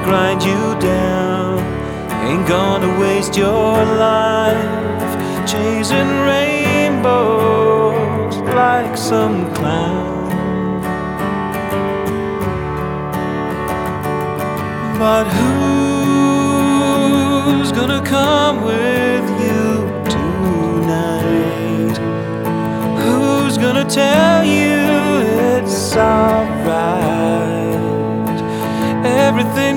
grind you down. Ain't gonna waste your life chasing rainbows like some clown. But who's gonna come with you tonight? Who's gonna tell you it's alright? Everything